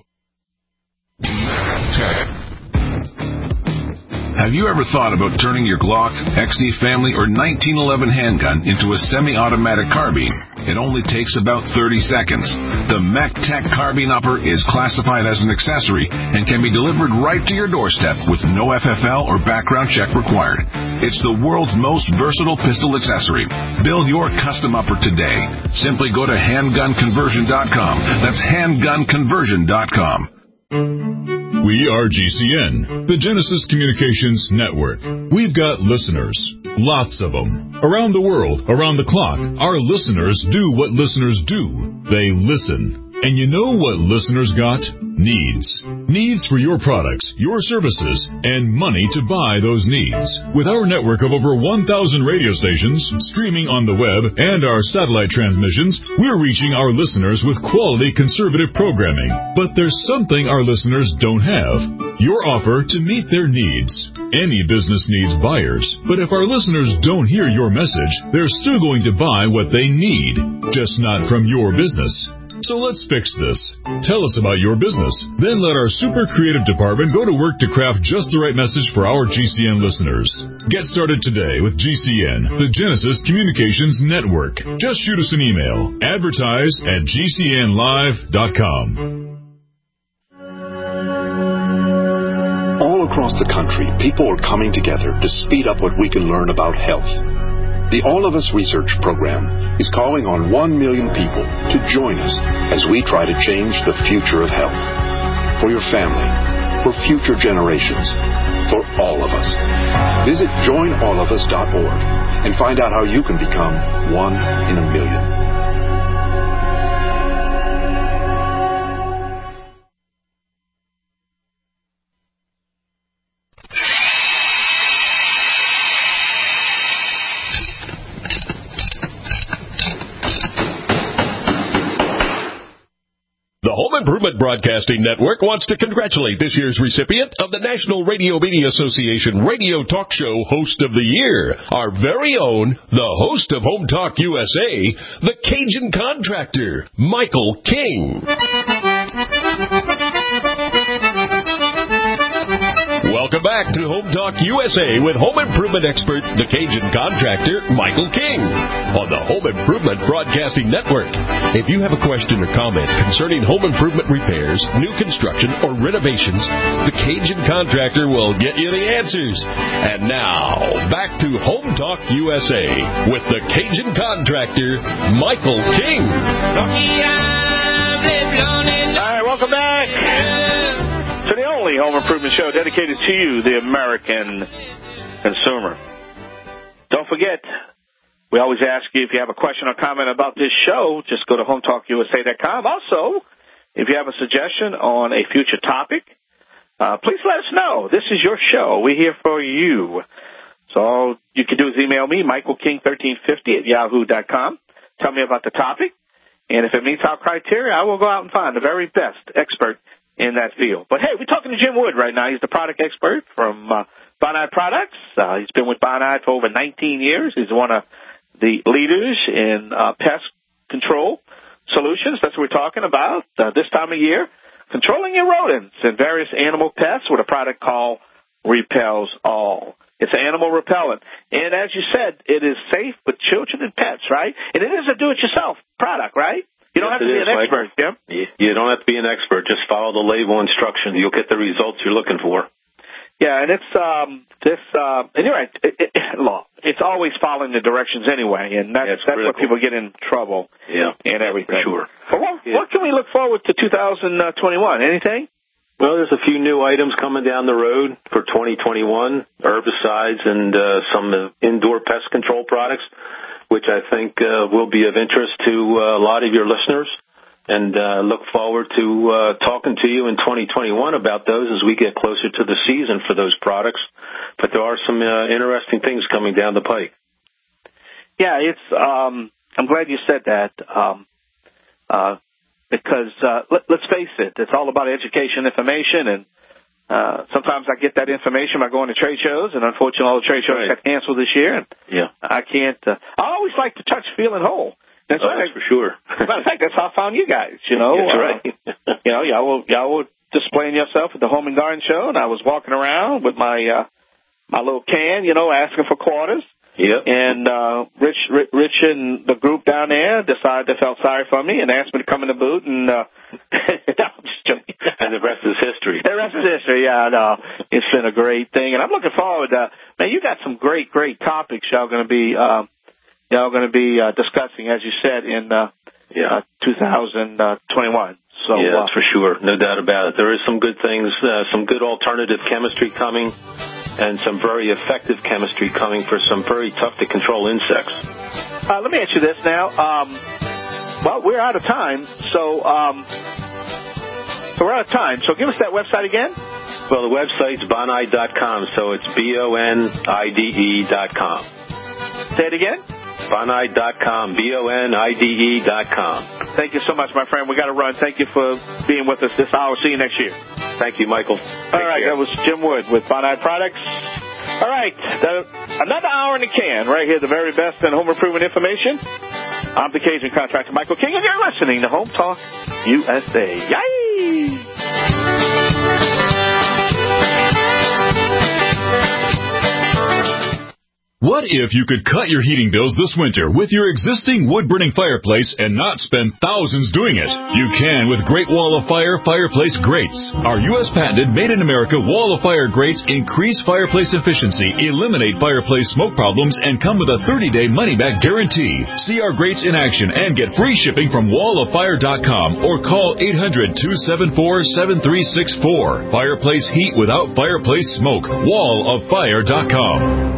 D: Have you ever thought about turning your Glock, X D Family, or nineteen eleven handgun into a semi-automatic carbine? It only takes about thirty seconds. The MechTech Carbine Upper is classified as an accessory and can be delivered right to your doorstep with no F F L or background check required. It's the world's most versatile pistol accessory. Build your custom upper today. Simply go to handgun conversion dot com. That's handgun conversion dot com.
B: We are G C N, the Genesis Communications Network. We've got listeners, lots of them. Around the world, around the clock, our listeners do what listeners do. They listen. And you know what listeners got? Needs. Needs for your products, your services, and money to buy those needs. With our network of over one thousand radio stations, streaming on the web, and our satellite transmissions, we're reaching our listeners with quality conservative programming. But there's something our listeners don't have. Your offer to meet their needs. Any business needs buyers, but if our listeners don't hear your message, they're still going to buy what they need, just not from your business. So let's fix this. Tell us about your business. Then let our super creative department go to work to craft just the right message for our G C N listeners. Get started today with G C N, the Genesis Communications Network. Just shoot us an email. Advertise at G C N live dot com.
I: All across the country, people are coming together to speed up what we can learn about health. The All of Us Research Program is calling on one million people to join us as we try to change the future of health. For your family, for future generations, for all of us. Visit join all of us dot org and find out how you can become one in a million.
F: The Home Improvement Broadcasting Network wants to congratulate this year's recipient of the National Radio Media Association Radio Talk Show Host of the Year, our very own, the host of Home Talk U S A, the Cajun Contractor, Michael King. Welcome back to Home Talk U S A with home improvement expert, the Cajun contractor, Michael King, on the Home Improvement Broadcasting Network. If you have a question or comment concerning home improvement repairs, new construction, or renovations, the Cajun contractor will get you the answers. And now, back to Home Talk U S A with the Cajun contractor, Michael King.
A: All right, welcome back to the only home improvement show dedicated to you, the American consumer. Don't forget, we always ask you if you have a question or comment about this show, just go to home talk U S A dot com. Also, if you have a suggestion on a future topic, uh, please let us know. This is your show. We're here for you. So all you can do is email me, Michael King thirteen fifty at yahoo dot com. Tell me about the topic. And if it meets our criteria, I will go out and find the very best expert in that field. But, hey, we're talking to Jim Wood right now. He's the product expert from uh, Bonide Products. Uh, he's been with Bonide for over nineteen years. He's one of the leaders in uh, pest control solutions. That's what we're talking about uh, this time of year. Controlling your rodents and various animal pests with a product called Repels All. It's an animal repellent. And as you said, it is safe with children and pets, right? And it is a do-it-yourself product, right? You don't
W: Yes,
A: have to be
W: is,
A: an expert,
W: Michael.
A: Jim.
W: You don't have to be an expert. Just follow the label instructions. You'll get the results you're looking for.
A: Yeah, and it's um this uh and you're right. It, it, law. It's always following the directions anyway, and that's
W: yeah,
A: that's where people get in trouble.
W: Yeah,
A: and everything.
W: For sure.
A: But what,
W: yeah.
A: what can we look forward to two thousand twenty-one? Anything?
W: Well, there's a few new items coming down the road for twenty twenty-one, herbicides and uh, some uh, indoor pest control products, which I think uh, will be of interest to uh, a lot of your listeners. And uh, look forward to uh, talking to you in twenty twenty-one about those as we get closer to the season for those products. But there are some uh, interesting things coming down the pike.
A: Yeah, it's. Um, I'm glad you said that um, uh, because uh, let, let's face it, it's all about education, information, and uh, sometimes I get that information by going to trade shows, and unfortunately, all the trade shows
W: right.
A: got canceled this year. And
W: yeah,
A: I can't. Uh, I always like to touch, feel, and whole. That's,
W: oh, that's for sure.
A: Matter of fact, that's how I found you guys. You know,
W: that's
A: uh,
W: right.
A: you know, y'all were y'all were displaying yourself at the Home and Garden Show, and I was walking around with my uh, my little can, you know, asking for quarters.
W: Yep.
A: And uh, Rich, Rich, Rich, and the group down there decided they felt sorry for me and asked me to come in the booth. And uh, no, I'm just joking.
W: And the rest is history.
A: The rest is history. Yeah, I know. It's been a great thing, and I'm looking forward. Uh, man, you got some great, great topics y'all going to be. Uh, Y'all going to be uh, discussing, as you said, in uh,
W: yeah.
A: uh, two thousand twenty-one. So,
W: yeah,
A: uh,
W: that's for sure. No doubt about it. There is some good things, uh, some good alternative chemistry coming, and some very effective chemistry coming for some very tough-to-control insects.
A: Uh, let me ask you this now. Um, well, we're out of time, so um, so we're out of time. So give us that website again.
W: Well, the website's bonide dot com, so it's B O N I D E dot com.
A: Say it again.
W: bonide dot com, B O N I D E dot com.
A: Thank you so much, my friend. We got to run. Thank you for being with us this hour. See you next year.
W: Thank you, Michael.
A: Take All right, care. That was Jim Wood with Bonide Products. All right, that, another hour in the can right here, the very best in home improvement information. I'm the Cajun contractor, Michael King, and you're listening to Home Talk U S A. Yay!
C: What if you could cut your heating bills this winter with your existing wood-burning fireplace and not spend thousands doing it? You can with Great Wall of Fire Fireplace Grates. Our U S patented made-in-America Wall of Fire grates increase fireplace efficiency, eliminate fireplace smoke problems, and come with a thirty-day money-back guarantee. See our grates in action and get free shipping from wall of fire dot com or call eight hundred, two seven four, seven three six four. Fireplace heat without fireplace smoke. wall of fire dot com.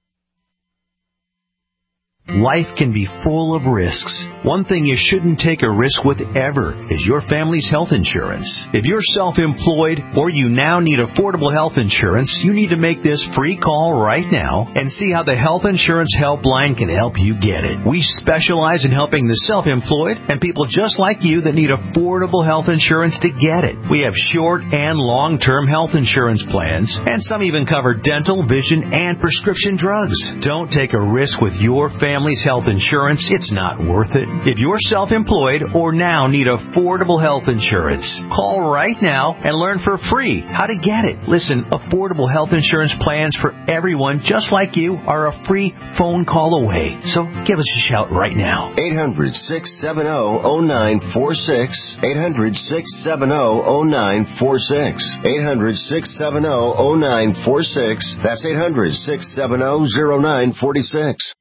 H: Life can be full of risks. One thing you shouldn't take a risk with ever is your family's health insurance. If you're self-employed or you now need affordable health insurance, you need to make this free call right now and see how the Health Insurance Helpline can help you get it. We specialize in helping the self-employed and people just like you that need affordable health insurance to get it. We have short and long-term health insurance plans, and some even cover dental, vision, and prescription drugs. Don't take a risk with your family family's health insurance, it's not worth it. If you're self-employed or now need affordable health insurance, call right now and learn for free how to get it. Listen, affordable health insurance plans for everyone just like you are a free phone call away. So give us a shout right now.
K: eight hundred, six seven zero, zero nine four six. eight hundred, six seven zero, zero nine four six. eight hundred, six seven zero, zero nine four six. That's eight hundred, six seven zero, zero nine four six.